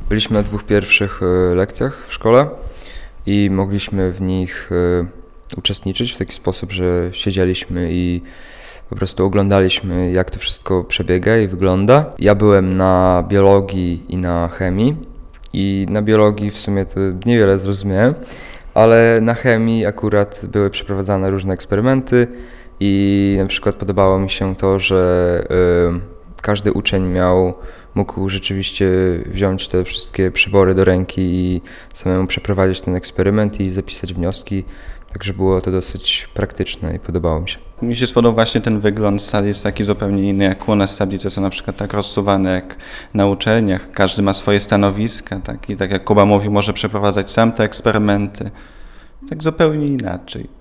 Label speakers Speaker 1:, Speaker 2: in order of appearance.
Speaker 1: Byliśmy na 2 pierwszych lekcjach w szkole i mogliśmy w nich uczestniczyć w taki sposób, że siedzieliśmy i po prostu oglądaliśmy, jak to wszystko przebiega i wygląda. Ja byłem na biologii i na chemii i na biologii w sumie to niewiele zrozumiałem, ale na chemii akurat były przeprowadzane różne eksperymenty i na przykład podobało mi się to, że każdy uczeń mógł rzeczywiście wziąć te wszystkie przybory do ręki i samemu przeprowadzić ten eksperyment i zapisać wnioski. Także było to dosyć praktyczne i podobało mi się.
Speaker 2: Mi się spodobał właśnie ten wygląd sali, jest taki zupełnie inny, jak u nas tablice są na przykład tak rozsuwane jak na uczelniach. Każdy ma swoje stanowiska, tak? I tak jak Kuba mówił, może przeprowadzać sam te eksperymenty. Tak zupełnie inaczej.